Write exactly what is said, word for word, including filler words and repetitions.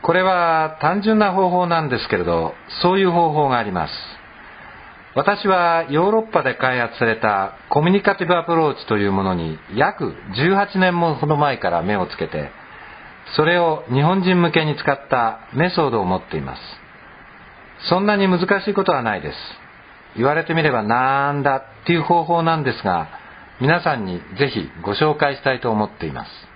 これは単純な方法なんですけれど、そういう方法があります。私はヨーロッパで開発されたコミュニカティブアプローチというものに約じゅうはちねんもほど前から目をつけて、それを日本人向けに使ったメソッドを持っています。そんなに難しいことはないです。言われてみればなんだっていう方法なんですが、皆さんにぜひご紹介したいと思っています。